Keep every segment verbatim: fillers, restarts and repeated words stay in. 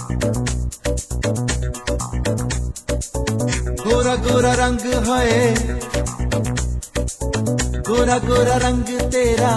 गोरा गोरा रंग है, गोरा गोरा रंग तेरा,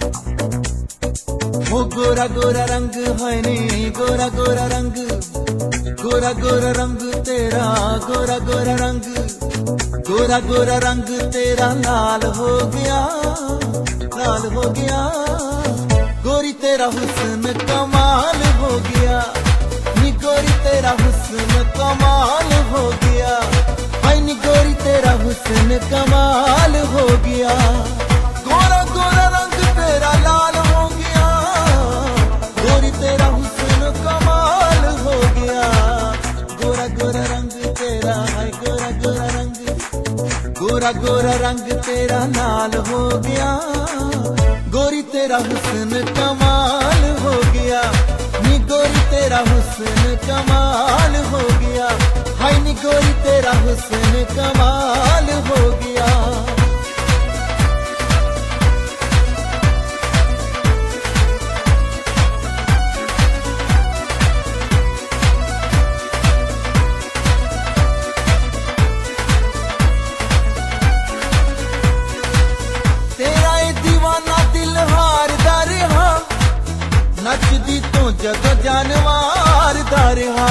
वो गोरा गोरा रंग है नी, गोरा गोरा रंग, गोरा गोरा रंग तेरा, गोरा गोरा रंग, गोरा गोरा रंग तेरा लाल हो गया, लाल हो गया। गोरी तेरा हुस्न कमाल हो गया, नी गोरी तेरा हुस्न कमाल हो गया, हाय नी गोरी तेरा हुस्न कमाल हो गया। गोरा गोरा रंग तेरा लाल हो गया, गोरी तेरा हुस्न कमाल हो गया। गोरा गोरा रंग तेरा, हाय गोरा गोरा रंग, गोरा गोरा रंग तेरा लाल हो गया, गोरी तेरा हुस्न कमाल हो गया, नी गोरी तेरा हुस्न कमाल हो गया, हाय नी गोरी तेरा हुस्न कमाल हो गया। तेरा ये दीवाना दिल हारदा रहा, नचदी तो जदों जानवार दा रहा,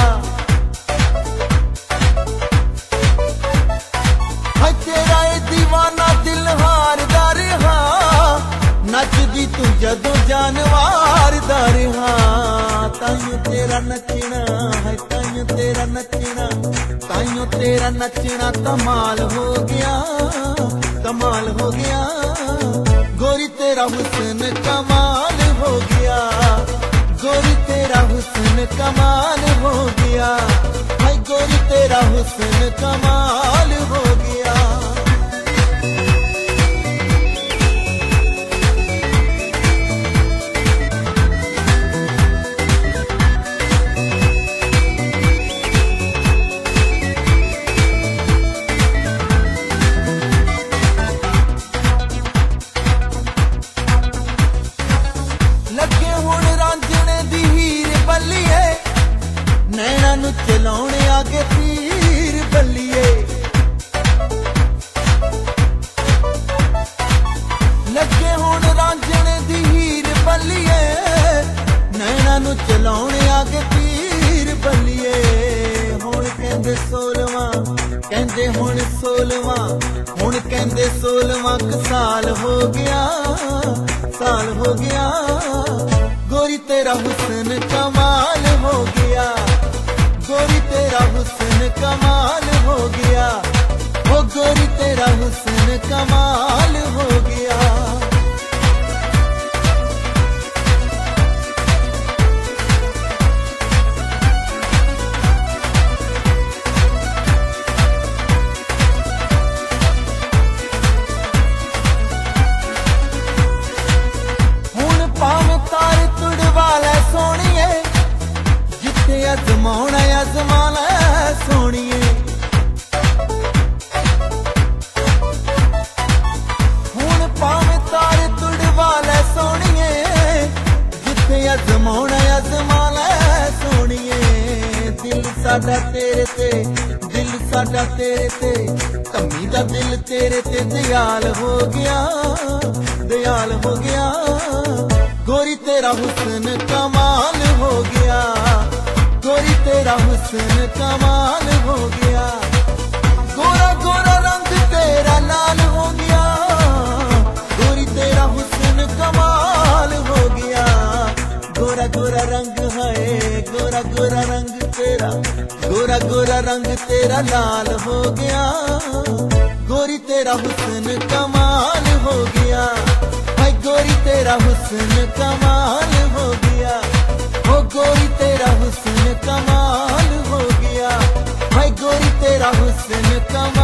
हाय तेरा ये दीवाना दिल हारदा रहा, नचदी तू जदों जानवार दा रहा। ताइयों तेरा नचना है, ताइयों तेरा नचना, ताइयों तेरा नचना कमाल हो गया, कमाल हो गया। गोरी तेरा हुस्न कमाल हो गया, गोरी तेरा हुस्न कमाल हो गया, हाय गोरी तेरा हुस्न कमाल हो गया। लगे हुण रांझणे दी हीर बल्लीए, नैना नू चलाउणे आगे तीर बल्लीए। लगे हुण रांझणे दी हीर बल्लीए, नैना नू चलाउणे आगे तीर बल्लीए। हुण कहंदे सोलवां, कहंदे हुण सोलवां, हुण कहंदे सोलवां क साल हो गया, साल हो गया। गोरी तेरा हुस्न कमाल हो गया, गोरी तेरा हुस्न कमाल हो गया, ओ गोरी तेरा हुस्न कमाल हो गया। अजमाउना अजमाना सोनिए, हुण भावें तारे तुड़वा लै सोनिए, जिथे अजमाउना अजमाना सोनिए। दिल साडा तेरे ते, दिल साडा तेरे ते, कमी दा दिल तेरे ते दयाल हो गया, दयाल हो गया। गोरी तेरा हुस्न कमाल हो गया, गोरी तेरा हुस्न कमाल हो गया। गोरा गोरा रंग तेरा लाल हो गया, गोरी तेरा हुस्न कमाल हो गया। गोरा गोरा रंग है, गोरा गोरा रंग तेरा, गोरा गोरा रंग तेरा लाल हो गया, गोरी तेरा हुस्न कमाल हो गया, हाय गोरी तेरा हुस्न कमाल हो गया, ओ गोरी तेरा हुस्न कमाल हो गया, हाय गोरी तेरा हुस्न कमाल